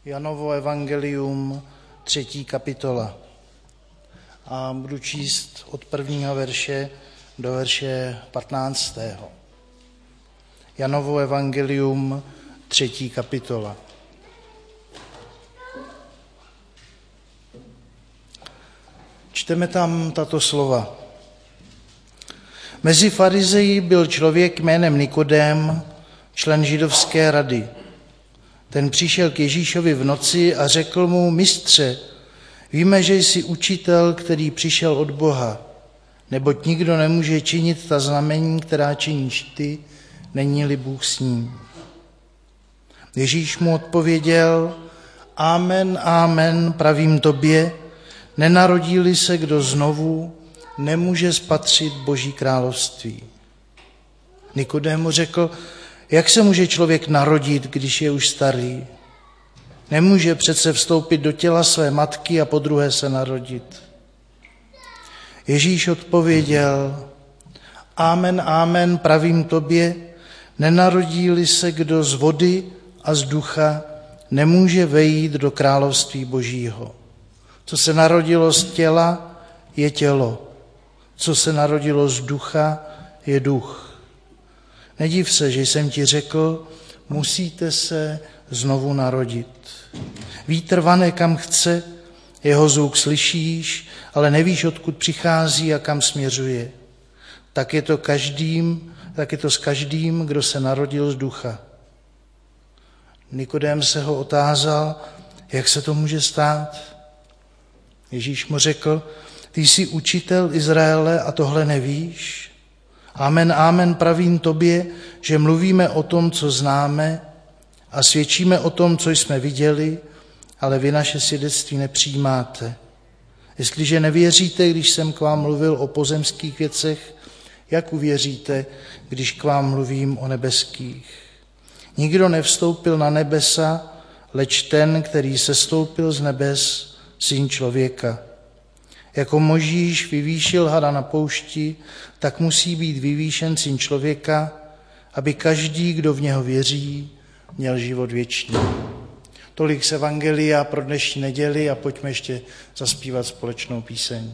Janovo evangelium, 3. kapitola. A budu číst od 1. verše do verše 15. Janovo evangelium, 3. kapitola. Čteme tam tato slova. Mezi farizeji byl člověk jménem Nikodém, člen židovské rady. Ten přišel k Ježíšovi v noci a řekl mu: Mistře, víme, že jsi učitel, který přišel od Boha, neboť nikdo nemůže činit ta znamení, která činíš ty, není-li Bůh s ním. Ježíš mu odpověděl: Amen, amen, pravím tobě, nenarodí-li se kdo znovu, nemůže spatřit Boží království. Nikodém mu řekl: Jak se může člověk narodit, když je už starý? Nemůže přece vstoupit do těla své matky a podruhé se narodit. Ježíš odpověděl: Amen, amen, pravím tobě, nenarodí-li se kdo z vody a z ducha, nemůže vejít do království Božího. Co se narodilo z těla, je tělo. Co se narodilo z ducha, je duch. Nediv se, že jsem ti řekl, musíte se znovu narodit. Vítr vane kam chce, jeho zvuk slyšíš, ale nevíš, odkud přichází a kam směřuje. Tak je to s každým, kdo se narodil z ducha. Nikodém se ho otázal, jak se to může stát. Ježíš mu řekl: Ty jsi učitel Izraele a tohle nevíš? Amen, amen, pravím tobě, že mluvíme o tom, co známe, a svědčíme o tom, co jsme viděli, ale vy naše svědectví nepřijímáte. Jestliže nevěříte, když jsem k vám mluvil o pozemských věcech, jak uvěříte, když k vám mluvím o nebeských? Nikdo nevstoupil na nebesa, leč ten, který sestoupil z nebes, Syn člověka. Jako Mojžíš vyvýšil hada na poušti, tak musí být vyvýšen Syn člověka, aby každý, kdo v něho věří, měl život věčný. Tolik z evangelia pro dnešní neděli a pojďme ještě zaspívat společnou píseň.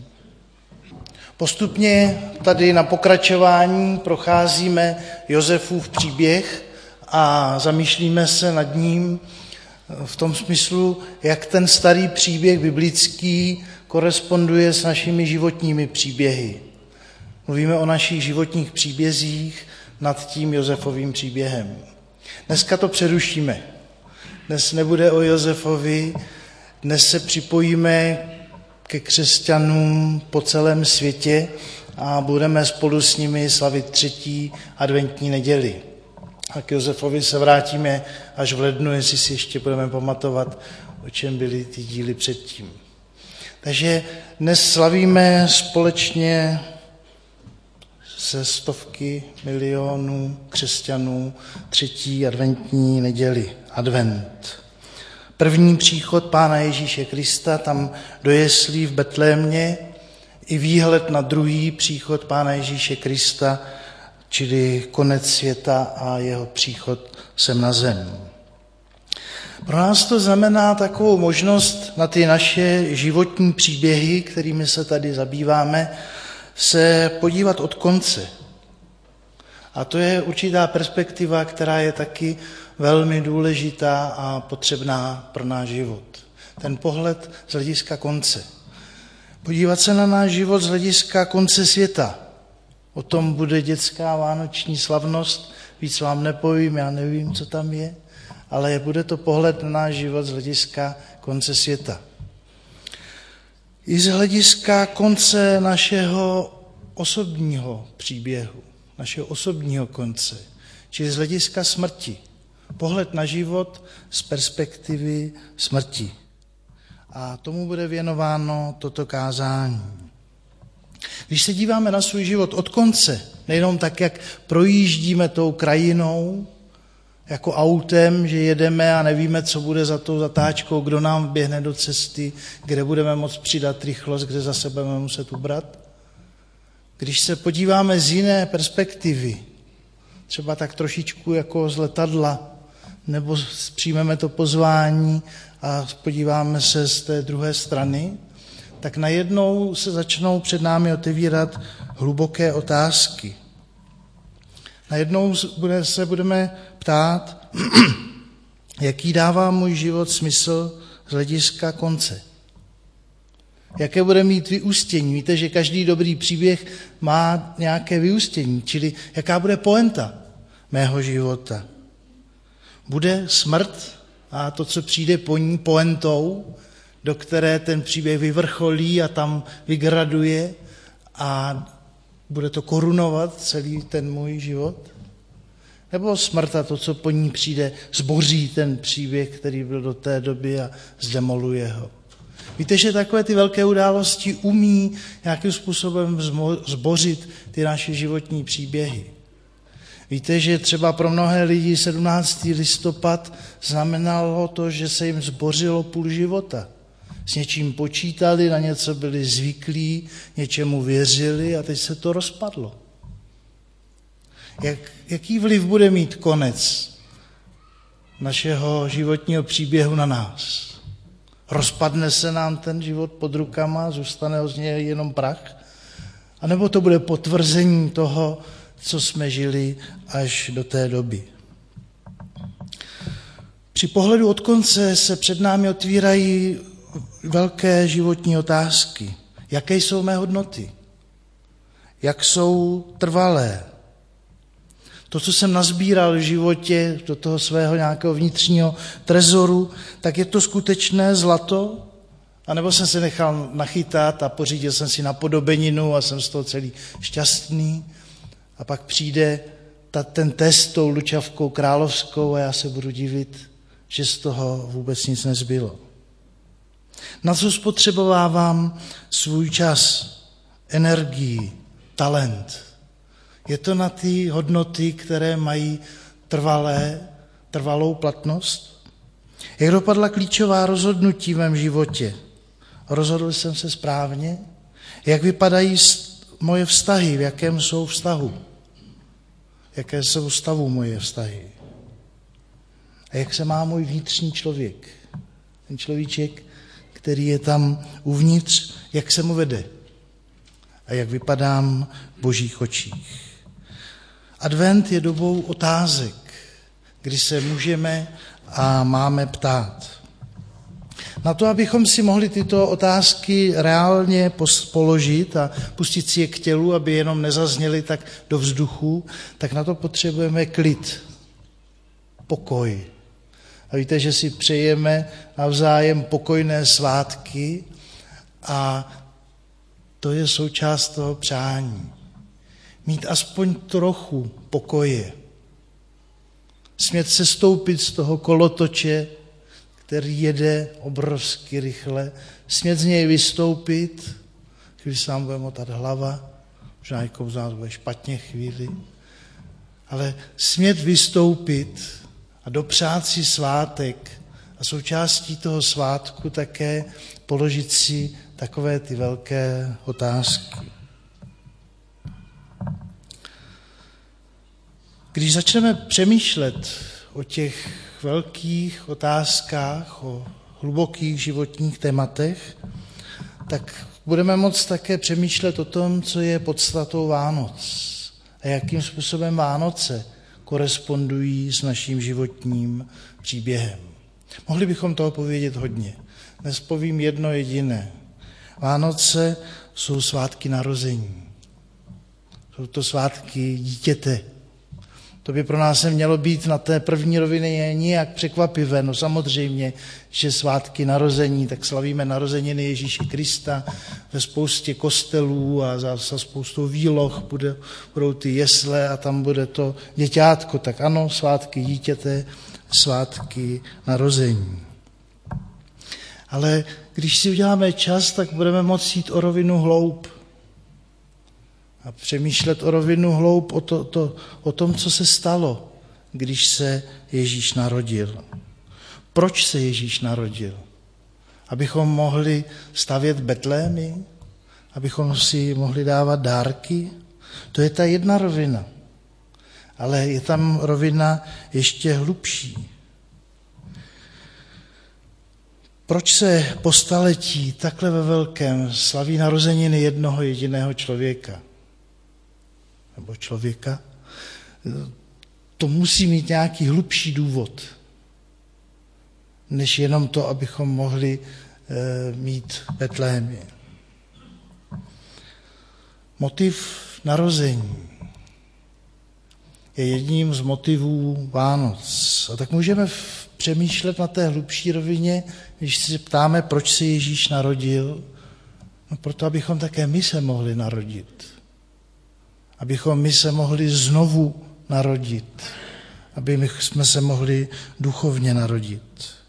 Postupně tady na pokračování procházíme Josefův příběh a zamýšlíme se nad ním v tom smyslu, jak ten starý příběh biblický koresponduje s našimi životními příběhy. Mluvíme o našich životních příbězích nad tím Josefovým příběhem. Dneska to přerušíme. Dnes nebude o Josefovi, dnes se připojíme ke křesťanům po celém světě a budeme spolu s nimi slavit 3. adventní neděli. A k Josefovi se vrátíme až v lednu, jestli si ještě budeme pamatovat, o čem byly ty díly předtím. Takže dnes slavíme společně se stovky milionů křesťanů 3. adventní neděli, advent. První příchod Pána Ježíše Krista tam do jeslí v Betlémě i výhled na druhý příchod Pána Ježíše Krista, čili konec světa a jeho příchod sem na zem. Pro nás to znamená takovou možnost na ty naše životní příběhy, kterými se tady zabýváme, se podívat od konce. A to je určitá perspektiva, která je taky velmi důležitá a potřebná pro náš život. Ten pohled z hlediska konce. Podívat se na náš život z hlediska konce světa. O tom bude dětská vánoční slavnost, víc vám nepovím, já nevím, co tam je, ale bude to pohled na náš život z hlediska konce světa. I z hlediska konce našeho osobního příběhu, našeho osobního konce, čili z hlediska smrti. Pohled na život z perspektivy smrti. A tomu bude věnováno toto kázání. Když se díváme na svůj život od konce, nejenom tak, jak projíždíme tou krajinou, jako autem, že jedeme a nevíme, co bude za tou zatáčkou, kdo nám běhne do cesty, kde budeme moct přidat rychlost, kde zase budeme muset ubrat. Když se podíváme z jiné perspektivy, třeba tak trošičku jako z letadla, nebo přijmeme to pozvání a podíváme se z té druhé strany, tak najednou se začnou před námi otevírat hluboké otázky. Najednou se budeme ptát, jaký dává můj život smysl z hlediska konce. Jaké bude mít vyústění? Víte, že každý dobrý příběh má nějaké vyústění, čili jaká bude poenta mého života. Bude smrt a to, co přijde po ní, poentou, do které ten příběh vyvrcholí a tam vygraduje a bude to korunovat celý ten můj život? Nebo smrt a to, co po ní přijde, zboří ten příběh, který byl do té doby a zdemoluje ho? Víte, že takové ty velké události umí nějakým způsobem zbořit ty naše životní příběhy. Víte, že třeba pro mnohé lidi 17. listopad znamenalo to, že se jim zbořilo půl života. S něčím počítali, na něco byli zvyklí, něčemu věřili a teď se to rozpadlo. Jaký vliv bude mít konec našeho životního příběhu na nás? Rozpadne se nám ten život pod rukama, zůstane z něj jenom prach? A nebo to bude potvrzení toho, co jsme žili až do té doby? Při pohledu od konce se před námi otvírají velké životní otázky. Jaké jsou mé hodnoty? Jak jsou trvalé? To, co jsem nazbíral v životě do toho svého nějakého vnitřního trezoru, tak je to skutečné zlato? A nebo jsem se nechal nachytat a pořídil jsem si napodobeninu a jsem z toho celý šťastný? A pak přijde ten test tou lučavkou královskou a já se budu divit, že z toho vůbec nic nezbylo. Na co spotřebovávám svůj čas, energii, talent? Je to na ty hodnoty, které mají trvalou platnost? Jak dopadla klíčová rozhodnutí v mém životě? Rozhodl jsem se správně? Jak vypadají moje vztahy? V jakém jsou vztahu? Jaké jsou stavu moje vztahy? A jak se má můj vnitřní člověk? Ten človíček, který je tam uvnitř, jak se mu vede? A jak vypadám v Božích očích? Advent je dobou otázek, kdy se můžeme a máme ptát. Na to, abychom si mohli tyto otázky reálně položit a pustit si je k tělu, aby jenom nezazněly tak do vzduchu, tak na to potřebujeme klid, pokoj. A víte, že si přejeme navzájem pokojné svátky a to je součást toho přání. Mít aspoň trochu pokoje. Smět se stoupit z toho kolotoče, který jede obrovsky rychle. Smět z něj vystoupit, když se vám bude motat hlava, možná někomu z nás bude špatně chvíli, ale smět vystoupit a dopřát si svátek a součástí toho svátku také položit si takové ty velké otázky. Když začneme přemýšlet o těch velkých otázkách, o hlubokých životních tématech, tak budeme moct také přemýšlet o tom, co je podstatou Vánoc a jakým způsobem Vánoce korespondují s naším životním příběhem. Mohli bychom toho povědět hodně. Dnes povím jedno jediné. Vánoce jsou svátky narození. Jsou to svátky dítěte. To by pro nás nemělo být na té první rovině nijak překvapivé. No samozřejmě, že svátky narození, tak slavíme narozeniny Ježíše Krista ve spoustě kostelů a za spoustou výloh budou ty jesle a tam bude to děťátko. Tak ano, svátky dítěte, svátky narození. Ale když si uděláme čas, tak budeme moci jít o rovinu hloub. A přemýšlet o rovinu hloub o tom, co se stalo, když se Ježíš narodil. Proč se Ježíš narodil? Abychom mohli stavět betlémy? Abychom si mohli dávat dárky? To je ta jedna rovina. Ale je tam rovina ještě hlubší. Proč se po staletí takhle ve velkém slaví narozeniny jednoho jediného člověka? Nebo člověka? To musí mít nějaký hlubší důvod, než jenom to, abychom mohli mít Betlémy. Motiv narození je jedním z motivů Vánoc. A tak můžeme přemýšlet na té hlubší rovině, když se ptáme, proč se Ježíš narodil. No proto, abychom také my se mohli narodit. Abychom my se mohli znovu narodit. Aby my jsme se mohli duchovně narodit.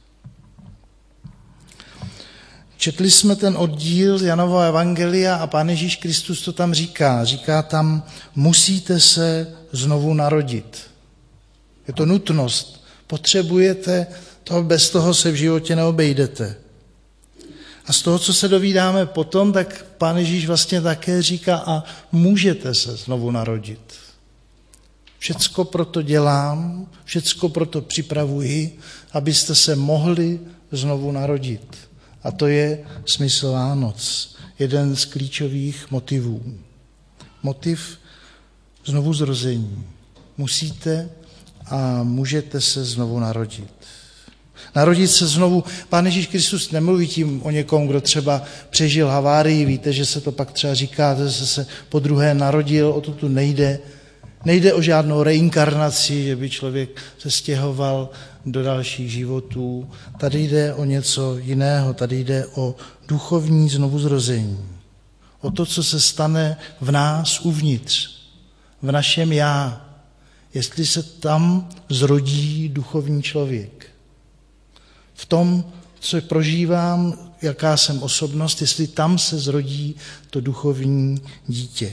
Četli jsme ten oddíl z Janova evangelia a Pán Ježíš Kristus to tam říká. Říká tam, musíte se znovu narodit. Je to nutnost. Potřebujete to, bez toho se v životě neobejdete. A z toho, co se dovídáme potom, tak Pán Ježíš vlastně také říká, a můžete se znovu narodit. Všecko proto dělám, všecko proto připravuji, abyste se mohli znovu narodit. A to je smysl Vánoc, jeden z klíčových motivů. Motiv znovuzrození. Musíte a můžete se znovu narodit. Narodit se znovu. Pán Ježíš Kristus nemluví tím o někom, kdo třeba přežil havárii. Víte, že se to pak třeba říká, že se podruhé narodil, o to tu nejde. Nejde o žádnou reinkarnaci, že by člověk se stěhoval do dalších životů. Tady jde o něco jiného, tady jde o duchovní znovuzrození. O to, co se stane v nás uvnitř, v našem já, jestli se tam zrodí duchovní člověk. V tom, co prožívám, jaká jsem osobnost, jestli tam se zrodí to duchovní dítě.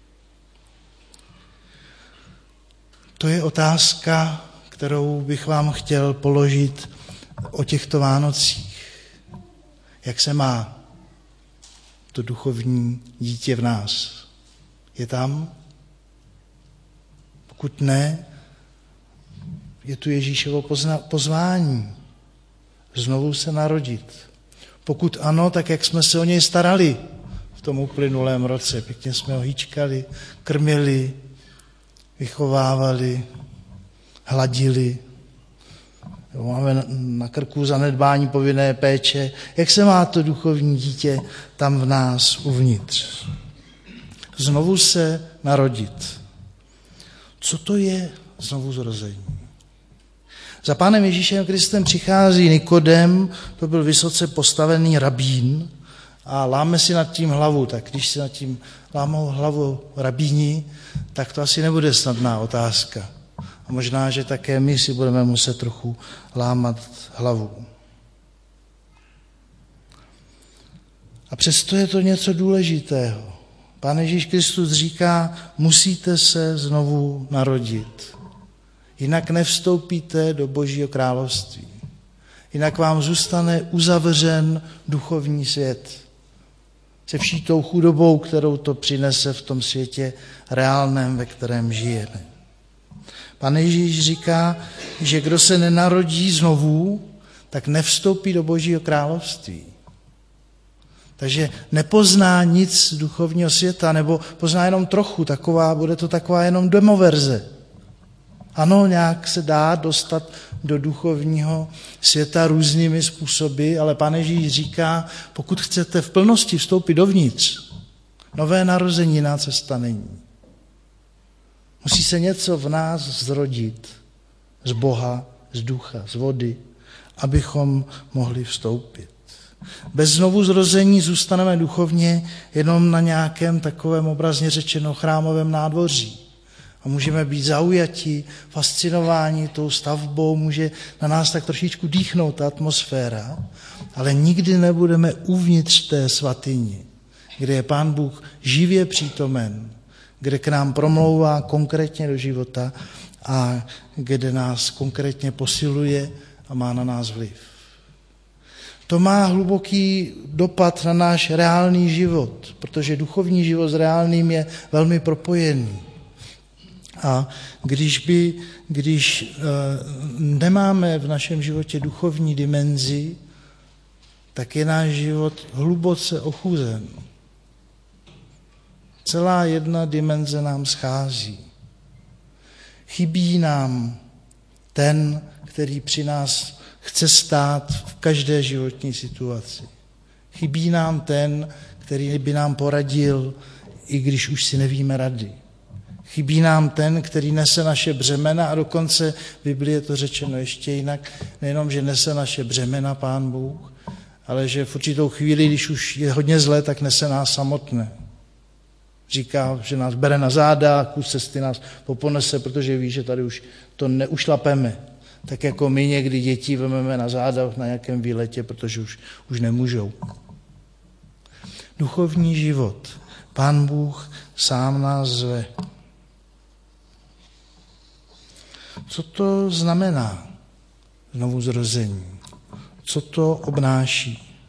To je otázka, kterou bych vám chtěl položit o těchto Vánocích. Jak se má to duchovní dítě v nás? Je tam? Pokud ne, je tu Ježíšovo pozvání. Znovu se narodit. Pokud ano, tak jak jsme se o něj starali v tom uplynulém roce. Pěkně jsme ho hýčkali, krmili, vychovávali, hladili. Máme na krku zanedbání povinné péče. Jak se má to duchovní dítě tam v nás uvnitř? Znovu se narodit. Co to je znovuzrození? Za Pánem Ježíšem Kristem přichází Nikodem, to byl vysoce postavený rabín, a láme si nad tím hlavu. Tak když si nad tím lámou hlavu rabíni, tak to asi nebude snadná otázka. A možná, že také my si budeme muset trochu lámat hlavu. A přesto je to něco důležitého. Pán Ježíš Kristus říká, musíte se znovu narodit. Jinak nevstoupíte do Božího království. Jinak vám zůstane uzavřen duchovní svět. Se vší tou chudobou, kterou to přinese v tom světě reálném, ve kterém žijeme. Pán Ježíš říká, že kdo se nenarodí znovu, tak nevstoupí do Božího království. Takže nepozná nic z duchovního světa, nebo pozná jenom trochu, bude to taková jenom demoverze. Ano, nějak se dá dostat do duchovního světa různými způsoby, ale Pán Ježíš říká, pokud chcete v plnosti vstoupit dovnitř, nové narození jiná cesta není. Musí se něco v nás zrodit z Boha, z ducha, z vody, abychom mohli vstoupit. Bez znovuzrození zůstaneme duchovně jenom na nějakém takovém obrazně řečeno chrámovém nádvoří. A můžeme být zaujati, fascinováni tou stavbou, může na nás tak trošičku dýchnout ta atmosféra, ale nikdy nebudeme uvnitř té svatyni, kde je Pán Bůh živě přítomen, kde k nám promlouvá konkrétně do života a kde nás konkrétně posiluje a má na nás vliv. To má hluboký dopad na náš reálný život, protože duchovní život s reálným je velmi propojený. A když nemáme v našem životě duchovní dimenzi, tak je náš život hluboce ochuzen. Celá jedna dimenze nám schází. Chybí nám ten, který při nás chce stát v každé životní situaci. Chybí nám ten, který by nám poradil, i když už si nevíme rady. Chybí nám ten, který nese naše břemena, a dokonce v Biblii je to řečeno ještě jinak, nejenom, že nese naše břemena Pán Bůh, ale že v určitou chvíli, když už je hodně zlé, tak nese nás samotné. Říká, že nás bere na záda, kus cesty nás poponese, protože ví, že tady už to neušlapeme. Tak jako my někdy děti vememe na záda na nějakém výletě, protože už nemůžou. Duchovní život. Pán Bůh sám nás zve. Co to znamená znovuzrození? Co to obnáší?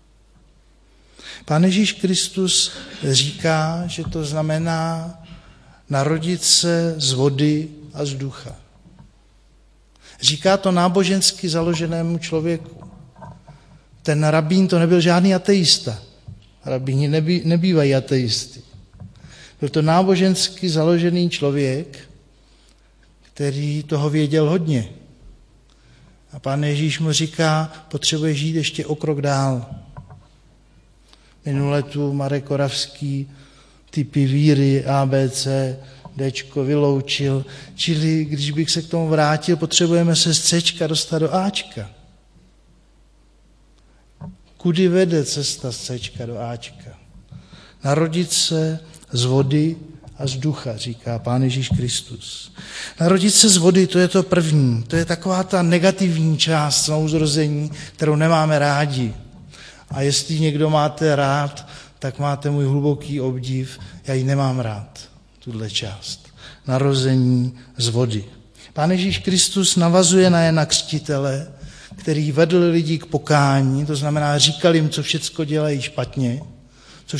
Pán Ježíš Kristus říká, že to znamená narodit se z vody a z ducha. Říká to nábožensky založenému člověku. Ten rabín to nebyl žádný ateista. Rabíni nebývají ateisty. Byl to nábožensky založený člověk, který toho věděl hodně. A Pán Ježíš mu říká, potřebuje žít ještě o krok dál. Minule tu Marek Oravský typy víry ABC, Dčko vyloučil. Čili když bych se k tomu vrátil, potřebujeme se z Cčka dostat do Ačka. Kudy vede cesta z Cčka do Ačka? Narodit se z vody a z ducha, říká Pán Ježíš Kristus. Narodit se z vody, to je to první. To je taková ta negativní část znovuzrození, kterou nemáme rádi. A jestli někdo máte rád, tak máte můj hluboký obdiv. Já ji nemám rád, tuhle část. Narození z vody. Pán Ježíš Kristus navazuje na Jana Křtitele, který vedl lidi k pokání, to znamená říkal jim, co všecko dělají špatně, co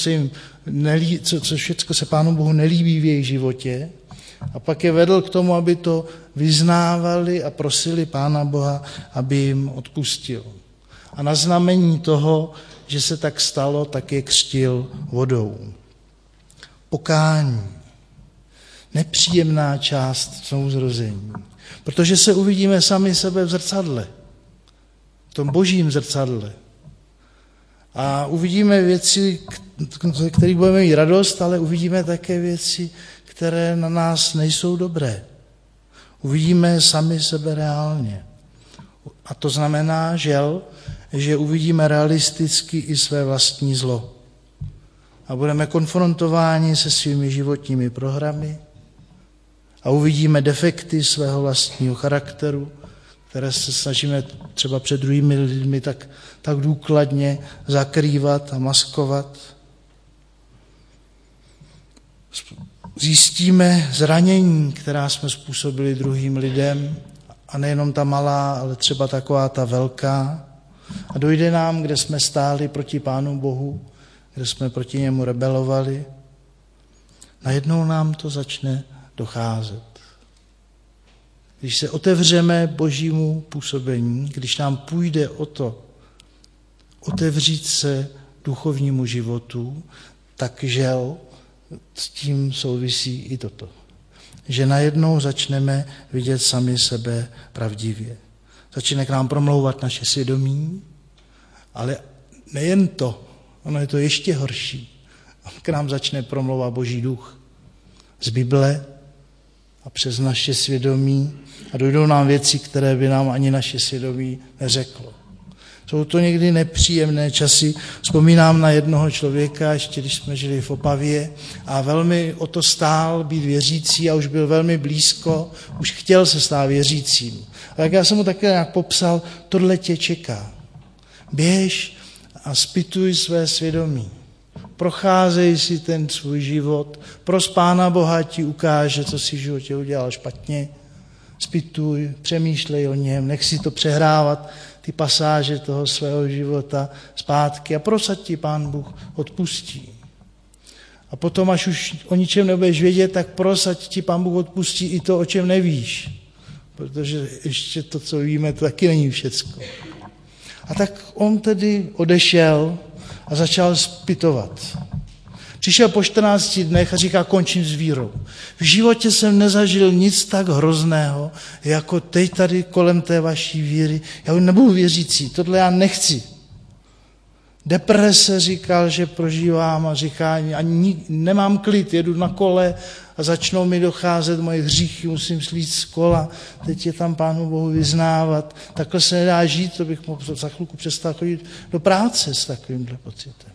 všecko se Pánu Bohu nelíbí v jejich životě, a pak je vedl k tomu, aby to vyznávali a prosili Pána Boha, aby jim odpustil. A na znamení toho, že se tak stalo, tak je křtil vodou. Pokání. Nepříjemná část znovuzrození. Protože se uvidíme sami sebe v zrcadle. V tom božím zrcadle. A uvidíme věci, kterých budeme mít radost, ale uvidíme také věci, které na nás nejsou dobré. Uvidíme sami sebe reálně. A to znamená, že uvidíme realisticky i své vlastní zlo. A budeme konfrontováni se svými životními programy a uvidíme defekty svého vlastního charakteru, které se snažíme třeba před druhými lidmi tak důkladně zakrývat a maskovat. Zjistíme zranění, která jsme způsobili druhým lidem, a nejenom ta malá, ale třeba taková ta velká. A dojde nám, kde jsme stáli proti Pánu Bohu, kde jsme proti němu rebelovali. Najednou nám to začne docházet. Když se otevřeme božímu působení, když nám půjde o to otevřít se duchovnímu životu, tak žel s tím souvisí i toto. Že najednou začneme vidět sami sebe pravdivě. Začne k nám promlouvat naše svědomí, ale nejen to, ono je to ještě horší. On k nám začne promlouvat Boží duch z Bible a přes naše svědomí a dojdou nám věci, které by nám ani naše svědomí neřeklo. Jsou to někdy nepříjemné časy. Vzpomínám na jednoho člověka, ještě když jsme žili v Opavě, a velmi o to stál být věřící a už byl velmi blízko, už chtěl se stát věřícím. A tak já jsem mu také nějak popsal, tohle tě čeká. Běž a zpytuj své svědomí. Procházej si ten svůj život, pros Pána Boha ti ukáže, co si v životě udělal špatně. Zpytuj, přemýšlej o něm, nech si to přehrávat, ty pasáže toho svého života zpátky a prosaď ti Pán Bůh odpustí. A potom, až už o ničem nebudeš vědět, tak prosaď ti Pán Bůh odpustí i to, o čem nevíš. Protože ještě to, co víme, to taky není všecko. A tak on tedy odešel a začal zpytovat. Přišel po 14 dnech a říká, končím s vírou. V životě jsem nezažil nic tak hrozného, jako teď tady kolem té vaší víry. Já už nebudu věřící, tohle já nechci. Deprese říkal, že prožívám a říká, ani nemám klid, jedu na kole a začnou mi docházet moje hříchy, musím slít z kola, teď je tam Pánu Bohu vyznávat. Takhle se nedá žít, to bych mohl za chvilku přestal chodit do práce s takovýmhle pocitem.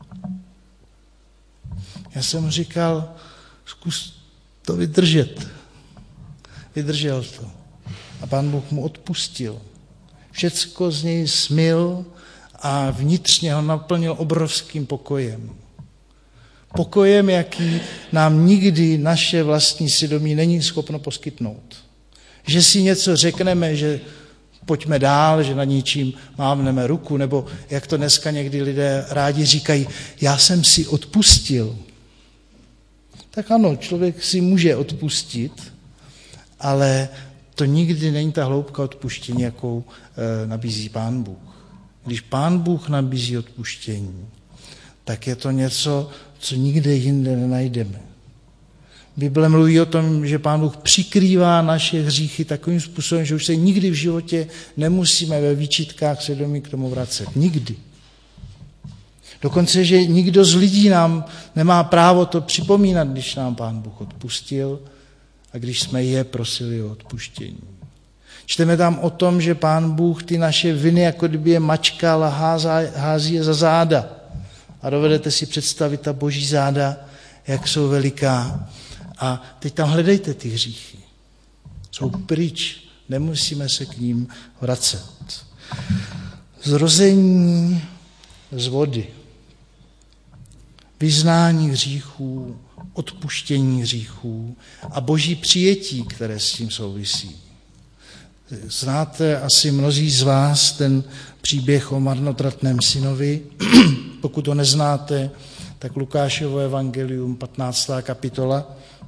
Já jsem mu říkal, zkus to vydržet. Vydržel to. A Pán Bůh mu odpustil. Všecko z něj smyl a vnitřně ho naplnil obrovským pokojem. Pokojem, jaký nám nikdy naše vlastní svědomí není schopno poskytnout. Že si něco řekneme, že pojďme dál, že na něčím mávneme ruku, nebo jak to dneska někdy lidé rádi říkají, já jsem si odpustil. Tak ano, člověk si může odpustit, ale to nikdy není ta hloubka odpuštění, jakou nabízí Pán Bůh. Když Pán Bůh nabízí odpuštění, tak je to něco, co nikde jinde nenajdeme. Bible mluví o tom, že Pán Bůh přikrývá naše hříchy takovým způsobem, že už se nikdy v životě nemusíme ve výčitkách svědomí k tomu vracet. Nikdy. Dokonce, že nikdo z lidí nám nemá právo to připomínat, když nám Pán Bůh odpustil a když jsme je prosili o odpuštění. Čteme tam o tom, že Pán Bůh ty naše viny, jako kdyby je mačkal a hází je za záda. A dovedete si představit ta boží záda, jak jsou veliká. A teď tam hledejte ty hříchy. Jsou pryč, nemusíme se k ním vracet. Zrození z vody. Vyznání hříchů, odpuštění hříchů a boží přijetí, které s tím souvisí. Znáte asi mnozí z vás ten příběh o marnotratném synovi. Pokud ho neznáte, tak Lukášovo evangelium, 15. kapitola.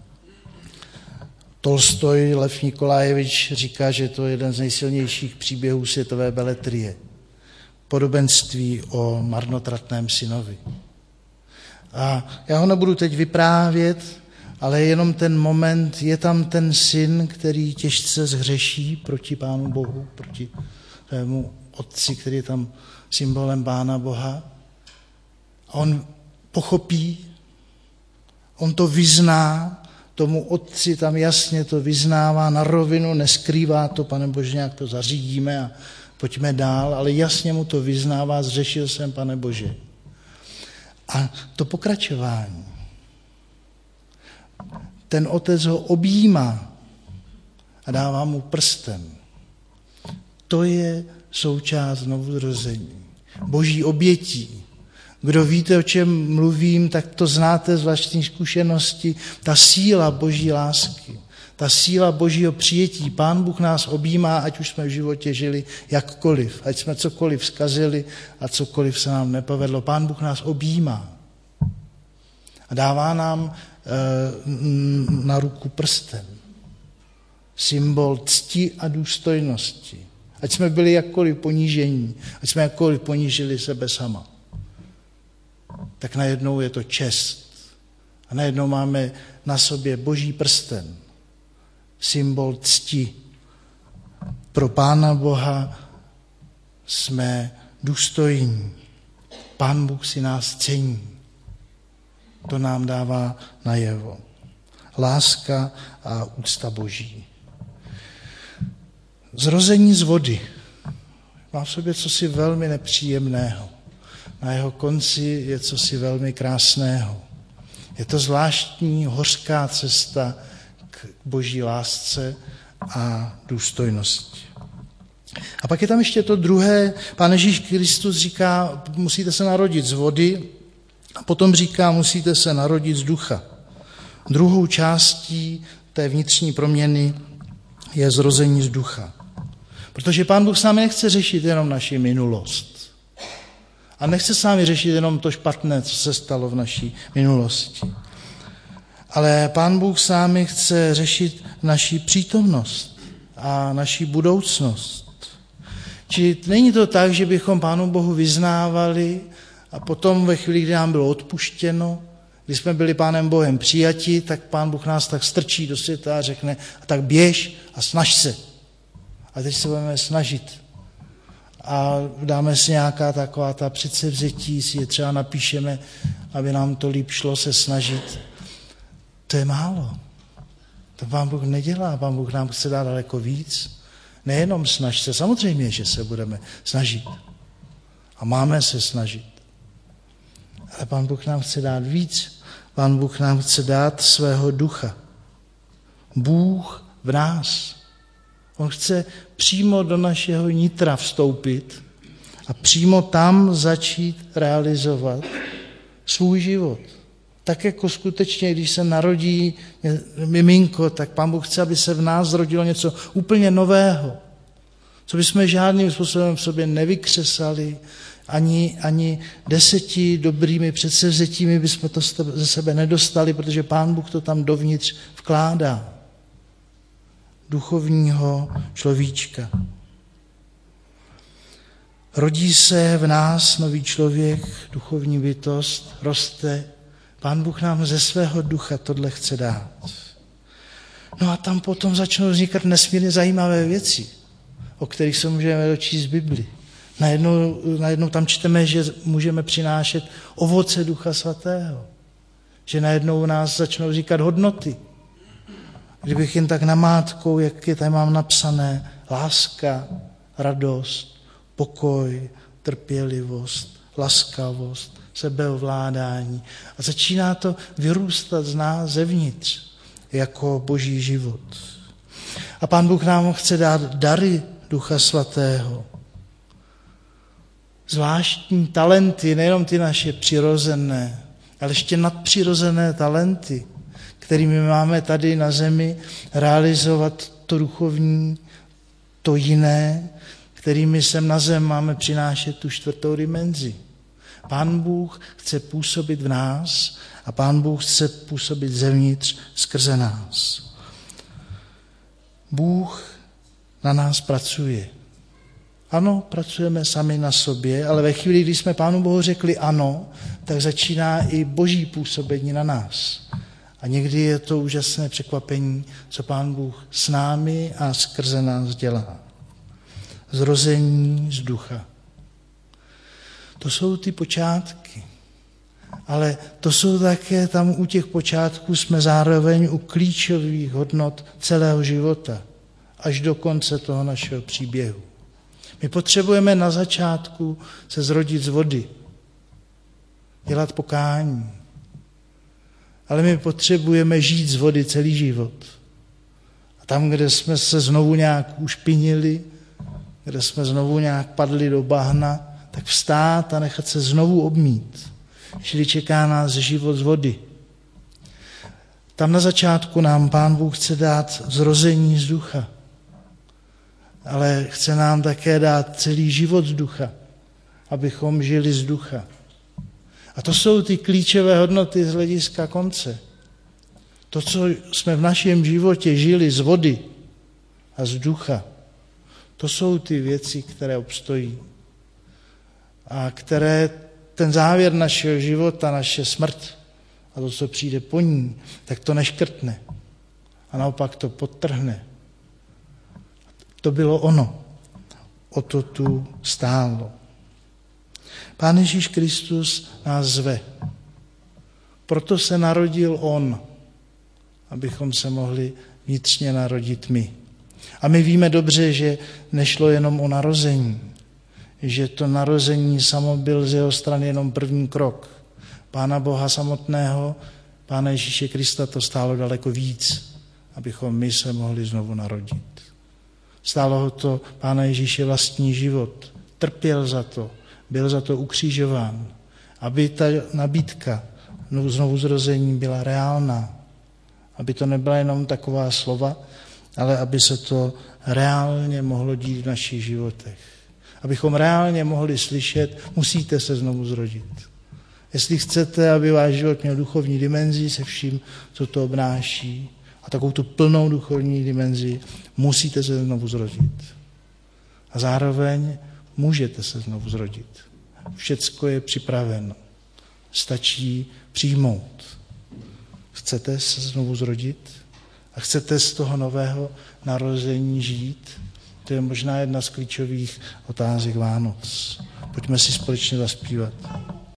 Tolstoj, Lev Nikolajevič říká, že to je jeden z nejsilnějších příběhů světové beletrie. Podobenství o marnotratném synovi. A já ho nebudu teď vyprávět, ale jenom ten moment, je tam ten syn, který těžce zhřeší proti Pánu Bohu, proti svému otci, který je tam symbolem Pána Boha. A on pochopí, on to vyzná, tomu otci tam jasně to vyznává na rovinu, neskrývá to, Pane Bože, nějak to zařídíme a pojďme dál, ale jasně mu to vyznává, zřešil jsem, Pane Bože. A to pokračování. Ten otec ho objímá a dává mu prsten. To je součást znovuzrození. Boží obětí. Kdo víte, o čem mluvím, tak to znáte z vlastní zkušenosti. Ta síla boží lásky, ta síla božího přijetí. Pán Bůh nás objímá, ať už jsme v životě žili jakkoliv, ať jsme cokoliv zkazili a cokoliv se nám nepovedlo. Pán Bůh nás objímá a dává nám na ruku prsten. Symbol cti a důstojnosti. Ať jsme byli jakkoliv ponížení, ať jsme jakkoliv ponížili sebe sama. Tak najednou je to čest. A najednou máme na sobě boží prsten. Symbol cti. Pro Pána Boha jsme důstojní. Pán Bůh si nás cení. To nám dává najevo. Láska a úcta boží. Zrození z vody. Má v sobě cosi velmi nepříjemného. Na jeho konci je cosi velmi krásného. Je to zvláštní hořká cesta k boží lásce a důstojnosti. A pak je tam ještě to druhé. Pán Ježíš Kristus říká, musíte se narodit z vody, a potom říká, musíte se narodit z ducha. Druhou částí té vnitřní proměny je zrození z ducha. Protože Pán Bůh s námi nechce řešit jenom naši minulost. A nechce s námi řešit jenom to špatné, co se stalo v naší minulosti. Ale Pán Bůh s námi chce řešit naši přítomnost a naši budoucnost. Čili není to tak, že bychom Pánu Bohu vyznávali a potom ve chvíli, kdy nám bylo odpuštěno, když jsme byli Pánem Bohem přijati, tak Pán Bůh nás tak strčí do světa a řekne, a tak běž a snaž se. A teď se budeme snažit. A dáme si nějaká taková ta předsevzetí, si je třeba napíšeme, aby nám to líp šlo se snažit. To je málo. To Pán Bůh nedělá. Pán Bůh nám chce dát daleko víc. Nejenom snaž se, samozřejmě, že se budeme snažit. A máme se snažit. Ale Pán Bůh nám chce dát víc. Pán Bůh nám chce dát svého ducha. Bůh v nás. On chce přímo do našeho nitra vstoupit a přímo tam začít realizovat svůj život. Tak jako skutečně, když se narodí miminko, tak Pán Bůh chce, aby se v nás zrodilo něco úplně nového, co bychom žádným způsobem v sobě nevykřesali, ani 10 dobrými předsevzetími bychom to ze sebe nedostali, protože Pán Bůh to tam dovnitř vkládá. Duchovního človíčka. Rodí se v nás nový člověk, duchovní bytost, roste. Pán Bůh nám ze svého ducha tohle chce dát. No a tam potom začnou vznikat nesmírně zajímavé věci, o kterých se můžeme dočíst z Bibli. Najednou tam čteme, že můžeme přinášet ovoce Ducha Svatého. Že najednou u nás začnou říkat hodnoty. Kdybych jen tak namátkou, jak je tady mám napsané, láska, radost, pokoj, trpělivost, laskavost, sebeovládání. A začíná to vyrůstat z nás zevnitř, jako boží život. A Pán Bůh nám chce dát dary Ducha Svatého. Zvláštní talenty, nejenom ty naše přirozené, ale ještě nadpřirozené talenty, kterými máme tady na zemi realizovat to duchovní, to jiné, kterými sem na zem máme přinášet tu 4. dimenzi. Pán Bůh chce působit v nás a Pán Bůh chce působit zevnitř skrze nás. Bůh na nás pracuje. Ano, pracujeme sami na sobě, ale ve chvíli, kdy jsme Pánu Bohu řekli ano, tak začíná i boží působení na nás. A někdy je to úžasné překvapení, co Pán Bůh s námi a skrze nás dělá. Zrození z ducha. To jsou ty počátky. Ale to jsou také, tam u těch počátků jsme zároveň u klíčových hodnot celého života, až do konce toho našeho příběhu. My potřebujeme na začátku se zrodit z vody, dělat pokání. Ale my potřebujeme žít z vody celý život. A tam, kde jsme se znovu nějak ušpinili, kde jsme znovu nějak padli do bahna, tak vstát a nechat se znovu obmít. Čili čeká nás život z vody. Tam na začátku nám Pán Bůh chce dát zrození z ducha. Ale chce nám také dát celý život z ducha, abychom žili z ducha. A to jsou ty klíčové hodnoty z hlediska konce. To, co jsme v našem životě žili z vody a z ducha, to jsou ty věci, které obstojí. A které ten závěr našeho života, naše smrt a to, co přijde po ní, tak to neškrtne. A naopak to podtrhne. To bylo ono. O to tu stálo. Pán Ježíš Kristus nás zve. Proto se narodil on, abychom se mohli vnitřně narodit my. A my víme dobře, že nešlo jenom o narození, že to narození samo byl z jeho strany jenom první krok. Pána Boha samotného, Pána Ježíše Krista to stálo daleko víc, abychom my se mohli znovu narodit. Stálo ho to Pána Ježíše vlastní život. Trpěl za to, byl za to ukřižován, aby ta nabídka znovu zrození byla reálná. Aby to nebyla jenom taková slova, ale aby se to reálně mohlo dít v našich životech. Abychom reálně mohli slyšet, musíte se znovu zrodit. Jestli chcete, aby váš život měl duchovní dimenzi se vším, co to obnáší, a takovou tu plnou duchovní dimenzi, musíte se znovu zrodit. A zároveň můžete se znovu zrodit. Všecko je připraveno. Stačí přijmout. Chcete se znovu zrodit? A chcete z toho nového narození žít? To je možná jedna z klíčových otázek Vánoc. Pojďme si společně zaspívat.